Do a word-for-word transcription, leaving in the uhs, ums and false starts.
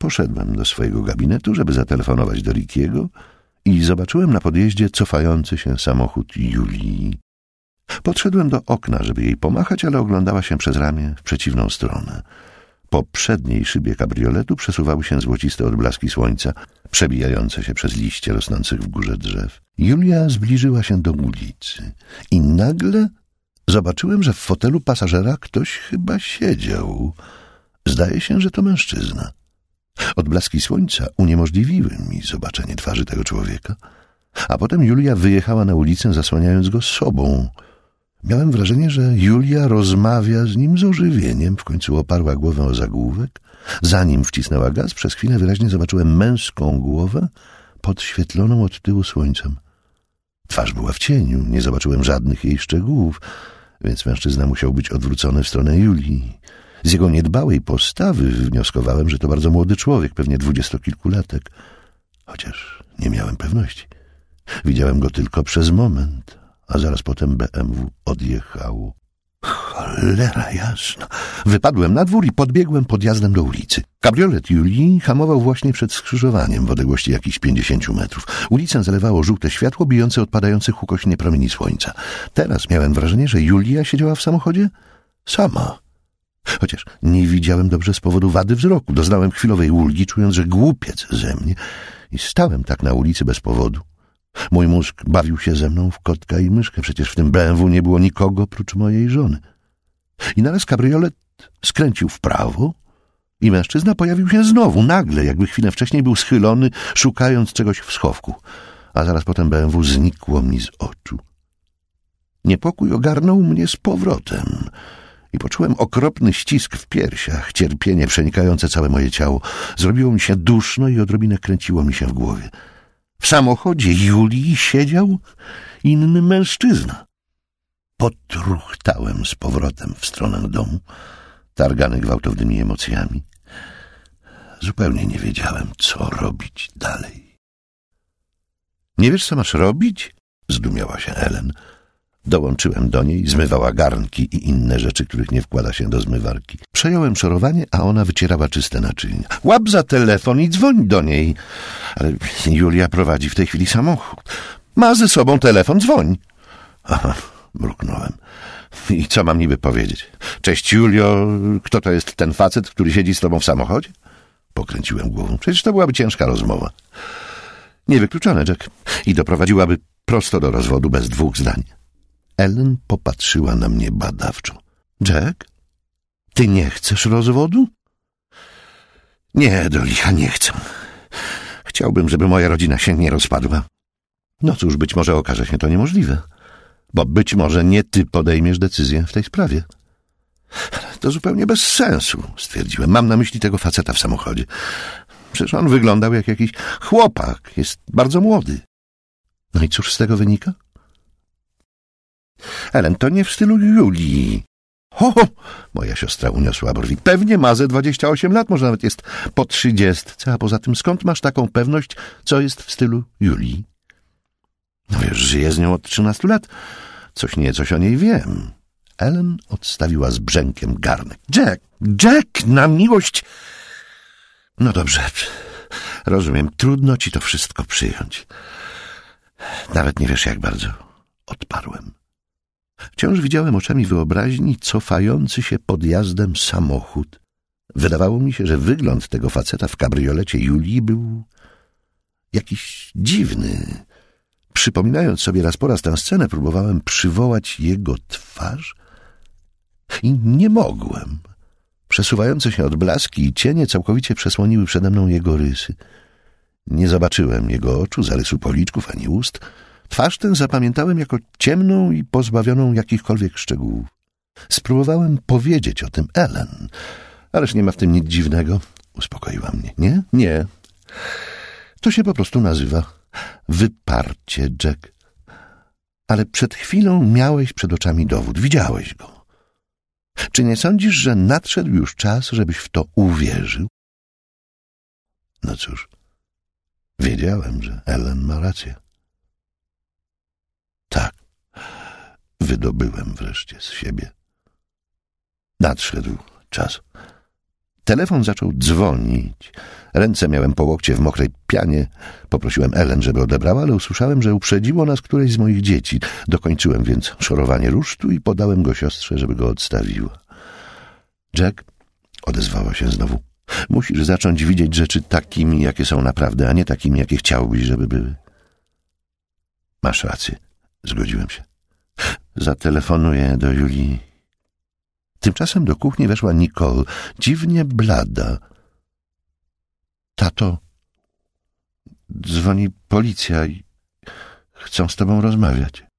Poszedłem do swojego gabinetu, żeby zatelefonować do Rickiego i zobaczyłem na podjeździe cofający się samochód Julii. Podszedłem do okna, żeby jej pomachać, ale oglądała się przez ramię w przeciwną stronę. Po przedniej szybie kabrioletu przesuwały się złociste odblaski słońca, przebijające się przez liście rosnących w górze drzew. Julia zbliżyła się do ulicy i nagle zobaczyłem, że w fotelu pasażera ktoś chyba siedział. Zdaje się, że to mężczyzna. Odblaski słońca uniemożliwiły mi zobaczenie twarzy tego człowieka, a potem Julia wyjechała na ulicę, zasłaniając go sobą. Miałem wrażenie, że Julia rozmawia z nim z ożywieniem. W końcu oparła głowę o zagłówek. Zanim wcisnęła gaz, przez chwilę wyraźnie zobaczyłem męską głowę podświetloną od tyłu słońcem. Twarz była w cieniu, nie zobaczyłem żadnych jej szczegółów, więc mężczyzna musiał być odwrócony w stronę Julii. Z jego niedbałej postawy wnioskowałem, że to bardzo młody człowiek, pewnie dwudziestokilkulatek, chociaż nie miałem pewności. Widziałem go tylko przez moment, a zaraz potem B M W odjechało. Cholera jasna. Wypadłem na dwór i podbiegłem podjazdem do ulicy. Kabriolet Julii hamował właśnie przed skrzyżowaniem w odległości jakichś pięćdziesięciu metrów. Ulicę zalewało żółte światło bijące od padających ukośnie promieni słońca. Teraz miałem wrażenie, że Julia siedziała w samochodzie sama. Chociaż nie widziałem dobrze z powodu wady wzroku. Doznałem chwilowej ulgi, czując, że głupiec ze mnie. I stałem tak na ulicy bez powodu. Mój mózg bawił się ze mną w kotka i myszkę. Przecież w tym B M W nie było nikogo prócz mojej żony. I naraz kabriolet skręcił w prawo i mężczyzna pojawił się znowu, nagle, jakby chwilę wcześniej był schylony, szukając czegoś w schowku. A zaraz potem B M W znikło mi z oczu. Niepokój ogarnął mnie z powrotem i poczułem okropny ścisk w piersiach, cierpienie przenikające całe moje ciało. Zrobiło mi się duszno i odrobinę kręciło mi się w głowie. W samochodzie Julii siedział inny mężczyzna. Potruchtałem z powrotem w stronę domu, targany gwałtownymi emocjami. Zupełnie nie wiedziałem, co robić dalej. Nie wiesz, co masz robić? Zdumiała się Ellen. Dołączyłem do niej, zmywała garnki i inne rzeczy, których nie wkłada się do zmywarki. Przejąłem szorowanie, a ona wycierała czyste naczynia. Łap za telefon i dzwoń do niej. Ale Julia prowadzi w tej chwili samochód. Ma ze sobą telefon, dzwoń. Aha, mruknąłem. I co mam niby powiedzieć? Cześć, Julio, kto to jest ten facet, który siedzi z tobą w samochodzie? Pokręciłem głową. Przecież to byłaby ciężka rozmowa. Niewykluczone, Jack. I doprowadziłaby prosto do rozwodu bez dwóch zdań. Ellen popatrzyła na mnie badawczo. Jack, ty nie chcesz rozwodu? Nie, do licha nie chcę. Chciałbym, żeby moja rodzina się nie rozpadła. No cóż, być może okaże się to niemożliwe, bo być może nie ty podejmiesz decyzję w tej sprawie. To zupełnie bez sensu, stwierdziłem. Mam na myśli tego faceta w samochodzie. Przecież on wyglądał jak jakiś chłopak. Jest bardzo młody. No i cóż z tego wynika? Ellen, to nie w stylu Julii. Ho, ho! Moja siostra uniosła brwi. Pewnie ma ze dwadzieścia osiem lat, może nawet jest po trzydziestce, a poza tym skąd masz taką pewność, co jest w stylu Julii? No wiesz, żyję z nią od trzynastu lat. Coś nie, coś o niej wiem. Ellen odstawiła z brzękiem garnek. Jack, Jack, na miłość... No dobrze, rozumiem, trudno ci to wszystko przyjąć. Nawet nie wiesz, jak bardzo. Odparłem. Wciąż widziałem oczami wyobraźni cofający się podjazdem samochód. Wydawało mi się, że wygląd tego faceta w kabriolecie Julii był jakiś dziwny. Przypominając sobie raz po raz tę scenę, próbowałem przywołać jego twarz i nie mogłem. Przesuwające się odblaski i cienie całkowicie przesłoniły przede mną jego rysy. Nie zobaczyłem jego oczu, zarysu policzków ani ust. Twarz tę zapamiętałem jako ciemną i pozbawioną jakichkolwiek szczegółów. Spróbowałem powiedzieć o tym Ellen, ależ nie ma w tym nic dziwnego. Uspokoiła mnie. Nie? Nie. To się po prostu nazywa wyparcie, Jack. Ale przed chwilą miałeś przed oczami dowód. Widziałeś go. Czy nie sądzisz, że nadszedł już czas, żebyś w to uwierzył? No cóż, wiedziałem, że Ellen ma rację. Tak, wydobyłem wreszcie z siebie. Nadszedł czas. Telefon zaczął dzwonić. Ręce miałem po łokcie w mokrej pianie. Poprosiłem Ellen, żeby odebrała, ale usłyszałem, że uprzedziło nas któreś z moich dzieci. Dokończyłem więc szorowanie rusztu i podałem go siostrze, żeby go odstawiła. Jack, odezwała się znowu, musisz zacząć widzieć rzeczy takimi, jakie są naprawdę, a nie takimi, jakie chciałbyś, żeby były. Masz rację, zgodziłem się. Zatelefonuję do Julii. Tymczasem do kuchni weszła Nicole, dziwnie blada. Tato, dzwoni policja i chcą z tobą rozmawiać.